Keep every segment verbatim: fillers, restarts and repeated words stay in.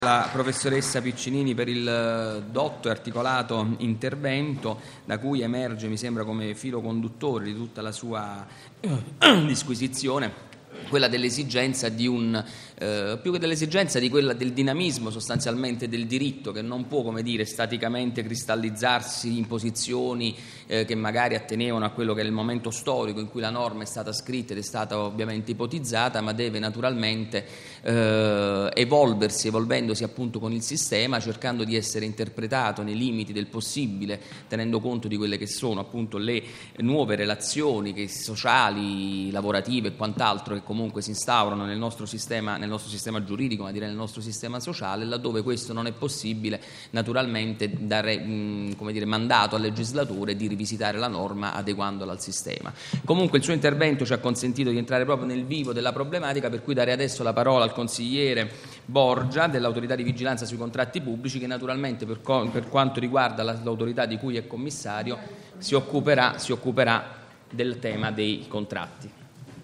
La professoressa Piccinini per il dotto e articolato intervento, da cui emerge, mi sembra, come filo conduttore di tutta la sua disquisizione quella dell'esigenza di un eh, più che dell'esigenza di quella del dinamismo sostanzialmente del diritto, che non può, come dire, staticamente cristallizzarsi in posizioni eh, che magari attenevano a quello che è il momento storico in cui la norma è stata scritta ed è stata ovviamente ipotizzata, ma deve naturalmente eh, evolversi, evolvendosi appunto con il sistema, cercando di essere interpretato nei limiti del possibile, tenendo conto di quelle che sono appunto le nuove relazioni che, sociali, lavorative e quant'altro, che comunque si instaurano nel nostro sistema, nel nostro sistema giuridico, ma direi nel nostro sistema sociale. Laddove questo non è possibile, naturalmente dare mh, come dire, mandato al legislatore di rivisitare la norma adeguandola al sistema. Comunque il suo intervento ci ha consentito di entrare proprio nel vivo della problematica, per cui dare adesso la parola al consigliere Borgia dell'autorità di vigilanza sui contratti pubblici, che naturalmente per, co- per quanto riguarda la, l'autorità di cui è commissario si occuperà, si occuperà del tema dei contratti.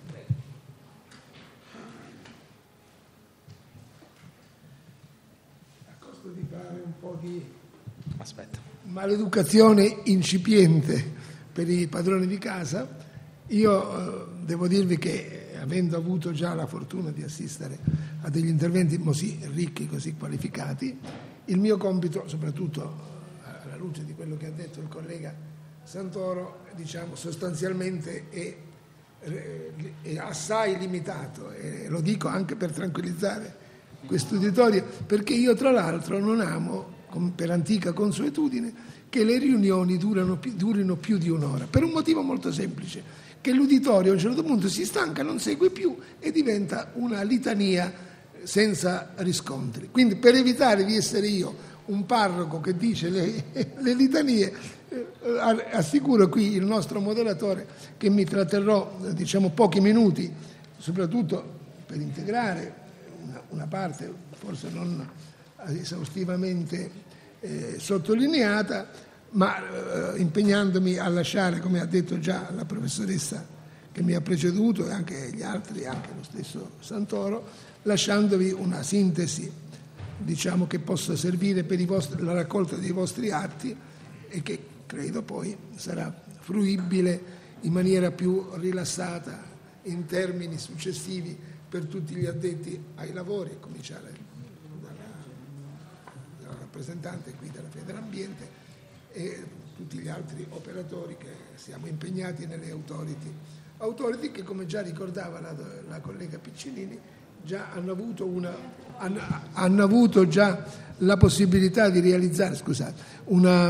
Di fare un po' di Aspetta. maleducazione incipiente per i padroni di casa, io eh, devo dirvi che, avendo avuto già la fortuna di assistere a degli interventi così ricchi, così qualificati, il mio compito, soprattutto alla luce di quello che ha detto il collega Santoro, diciamo sostanzialmente è, è assai limitato, e lo dico anche per tranquillizzare questo uditorio, perché io tra l'altro non amo, per antica consuetudine, che le riunioni durano, durino più di un'ora, per un motivo molto semplice, che l'uditorio a un certo punto si stanca, non segue più e diventa una litania senza riscontri. Quindi, per evitare di essere io un parroco che dice le, le litanie, eh, assicuro qui il nostro moderatore che mi tratterrò, diciamo, pochi minuti, soprattutto per integrare una parte forse non esaustivamente eh, sottolineata, ma eh, impegnandomi a lasciare, come ha detto già la professoressa che mi ha preceduto e anche gli altri, anche lo stesso Santoro, lasciandovi una sintesi, diciamo, che possa servire per i vostri, la raccolta dei vostri atti e che credo poi sarà fruibile in maniera più rilassata in termini successivi per tutti gli addetti ai lavori, a cominciare dalla, dalla rappresentante qui della Federambiente e tutti gli altri operatori che siamo impegnati nelle authority. Authority che, come già ricordava la, la collega Piccinini, già hanno avuto, una, hanno, hanno avuto già la possibilità di realizzare, scusate, una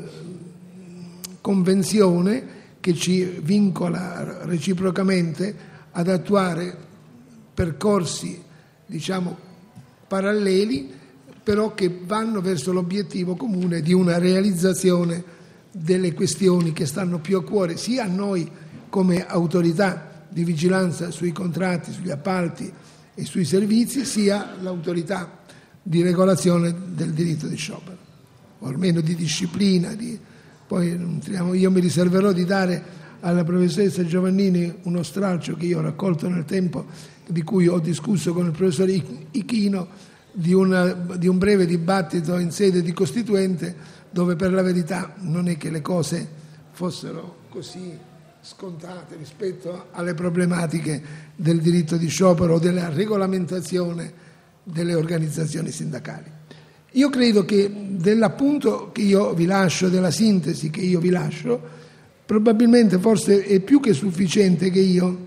convenzione che ci vincola reciprocamente ad attuare percorsi, diciamo, paralleli, però che vanno verso l'obiettivo comune di una realizzazione delle questioni che stanno più a cuore sia a noi come autorità di vigilanza sui contratti, sugli appalti e sui servizi, sia l'autorità di regolazione del diritto di sciopero, o almeno di disciplina. Di, poi io mi riserverò di dare alla professoressa Giovannini uno stralcio che io ho raccolto nel tempo, di cui ho discusso con il professore Ichino, di, una, di un breve dibattito in sede di costituente, dove per la verità non è che le cose fossero così scontate rispetto alle problematiche del diritto di sciopero o della regolamentazione delle organizzazioni sindacali. Io credo che dell'appunto che io vi lascio, della sintesi che io vi lascio, probabilmente forse è più che sufficiente che io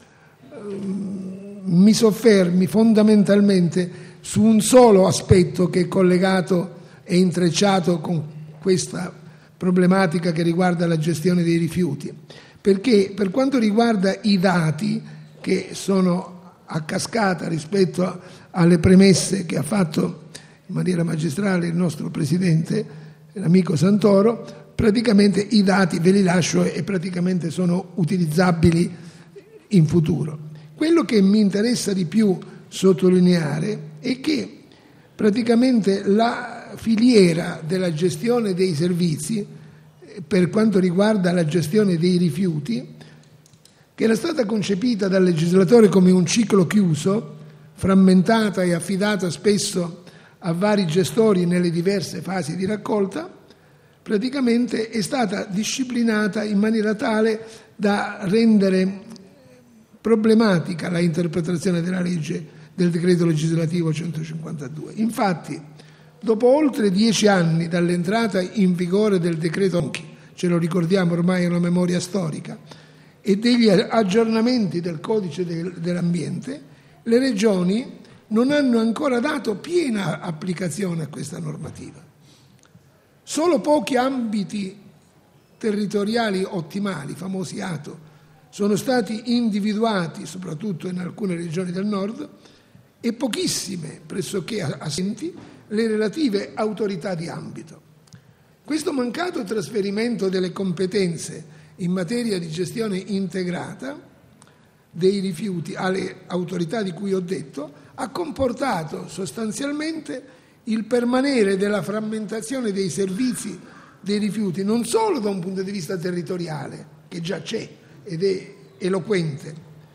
mi soffermi fondamentalmente su un solo aspetto che è collegato e intrecciato con questa problematica che riguarda la gestione dei rifiuti, perché per quanto riguarda i dati che sono a cascata rispetto alle premesse che ha fatto in maniera magistrale il nostro presidente, l'amico Santoro, praticamente i dati ve li lascio e praticamente sono utilizzabili in futuro. Quello che mi interessa di più sottolineare è che praticamente la filiera della gestione dei servizi, per quanto riguarda la gestione dei rifiuti, che era stata concepita dal legislatore come un ciclo chiuso, frammentata e affidata spesso a vari gestori nelle diverse fasi di raccolta, praticamente è stata disciplinata in maniera tale da rendere problematica la interpretazione della legge del decreto legislativo centocinquantadue. Infatti, dopo oltre dieci anni dall'entrata in vigore del decreto, ce lo ricordiamo ormai è una memoria storica, e degli aggiornamenti del codice del, dell'ambiente, le regioni non hanno ancora dato piena applicazione a questa normativa. Solo pochi ambiti territoriali ottimali, famosi A T O, sono stati individuati, soprattutto in alcune regioni del nord, e pochissime, pressoché assenti, le relative autorità di ambito. Questo mancato trasferimento delle competenze in materia di gestione integrata dei rifiuti alle autorità di cui ho detto ha comportato sostanzialmente il permanere della frammentazione dei servizi dei rifiuti, non solo da un punto di vista territoriale, che già c'è ed è eloquente,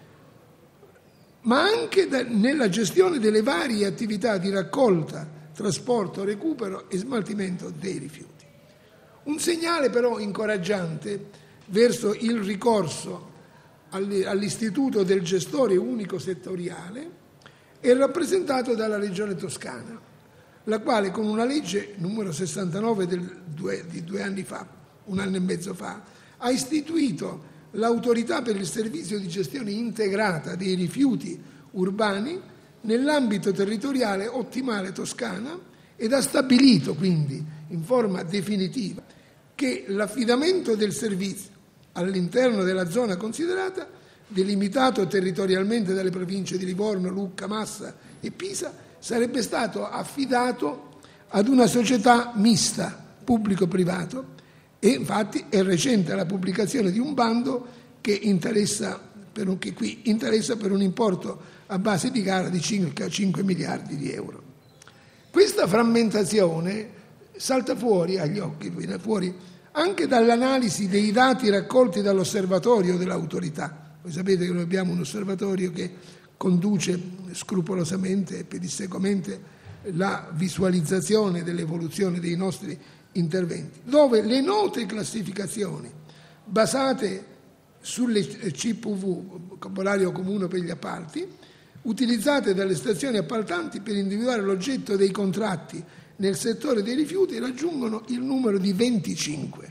ma anche da, nella gestione delle varie attività di raccolta, trasporto, recupero e smaltimento dei rifiuti. Un segnale però incoraggiante verso il ricorso all'istituto del gestore unico settoriale è rappresentato dalla Regione Toscana, la quale con una legge numero sessantanove del due, di due anni fa, un anno e mezzo fa, ha istituito l'autorità per il servizio di gestione integrata dei rifiuti urbani nell'ambito territoriale ottimale toscana ed ha stabilito quindi in forma definitiva che l'affidamento del servizio all'interno della zona considerata, delimitato territorialmente dalle province di Livorno, Lucca, Massa e Pisa, sarebbe stato affidato ad una società mista, pubblico-privato, e infatti è recente la pubblicazione di un bando che interessa per un, che qui interessa per un importo a base di gara di circa cinque miliardi di euro. Questa frammentazione salta fuori agli occhi, viene fuori anche dall'analisi dei dati raccolti dall'osservatorio dell'autorità. Voi sapete che noi abbiamo un osservatorio che conduce scrupolosamente e pedissequamente la visualizzazione dell'evoluzione dei nostri interventi, dove le note classificazioni basate sulle C P V, vocabolario comune per gli appalti, utilizzate dalle stazioni appaltanti per individuare l'oggetto dei contratti nel settore dei rifiuti, raggiungono il numero di venticinque.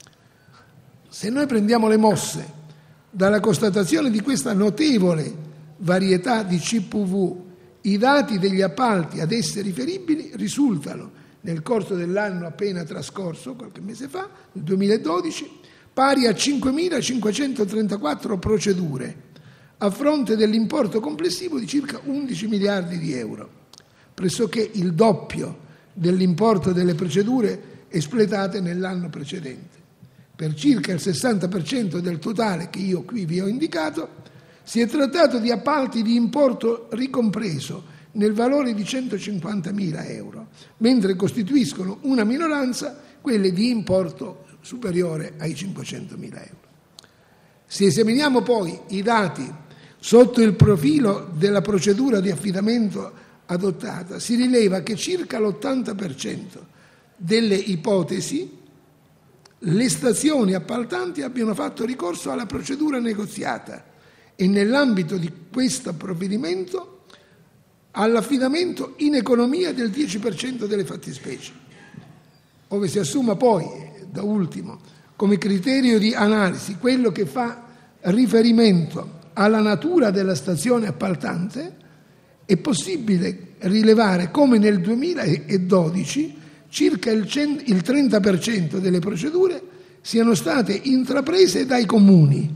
Se noi prendiamo le mosse dalla constatazione di questa notevole varietà di C P V, i dati degli appalti ad esse riferibili risultano, nel corso dell'anno appena trascorso, qualche mese fa, nel duemiladodici, pari a cinquemilacinquecentotrentaquattro procedure, a fronte dell'importo complessivo di circa undici miliardi di euro, pressoché il doppio dell'importo delle procedure espletate nell'anno precedente. Per circa il sessanta per cento del totale che io qui vi ho indicato si è trattato di appalti di importo ricompreso nel valore di centocinquantamila euro, mentre costituiscono una minoranza quelle di importo superiore ai cinquecentomila euro. Se esaminiamo poi i dati sotto il profilo della procedura di affidamento adottata, si rileva che circa l'ottanta per cento delle ipotesi le stazioni appaltanti abbiano fatto ricorso alla procedura negoziata e nell'ambito di questo provvedimento all'affidamento in economia del dieci per cento delle fattispecie, ove si assuma poi, da ultimo, come criterio di analisi quello che fa riferimento alla natura della stazione appaltante, è possibile rilevare come nel duemiladodici circa il, cent- il trenta per cento delle procedure siano state intraprese dai comuni,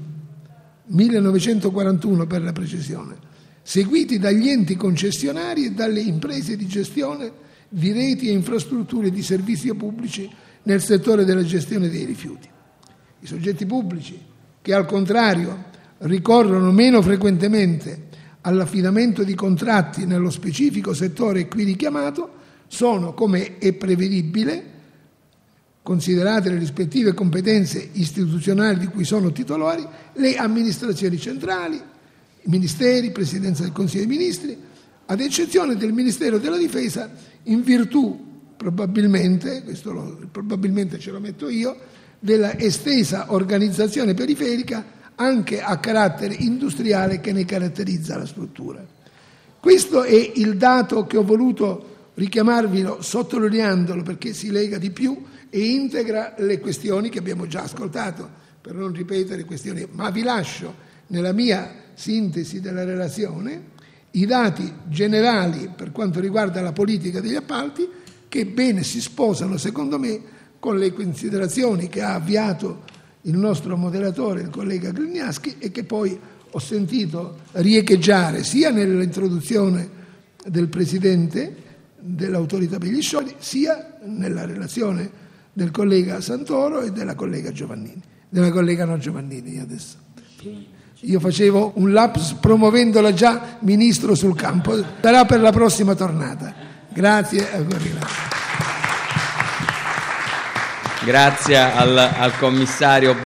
millenovecentoquarantuno per la precisione, seguiti dagli enti concessionari e dalle imprese di gestione di reti e infrastrutture di servizi pubblici nel settore della gestione dei rifiuti. I soggetti pubblici che al contrario ricorrono meno frequentemente all'affidamento di contratti nello specifico settore qui richiamato sono, come è prevedibile, considerate le rispettive competenze istituzionali di cui sono titolari, le amministrazioni centrali, i ministeri, Presidenza del Consiglio dei Ministri, ad eccezione del Ministero della Difesa, in virtù probabilmente, questo lo, probabilmente ce lo metto io, della estesa organizzazione periferica anche a carattere industriale che ne caratterizza la struttura. Questo è il dato che ho voluto richiamarvelo sottolineandolo perché si lega di più e integra le questioni che abbiamo già ascoltato, per non ripetere questioni, ma vi lascio nella mia sintesi della relazione i dati generali per quanto riguarda la politica degli appalti che bene si sposano secondo me con le considerazioni che ha avviato il nostro moderatore, il collega Grignaschi, e che poi ho sentito riecheggiare sia nell'introduzione del Presidente dell'autorità per gli scioperi, sia nella relazione del collega Santoro e della collega Giovannini, della collega no Giovannini adesso. Io facevo un lapsus promuovendola già ministro sul campo, sarà per la prossima tornata. Grazie. Grazie al, al commissario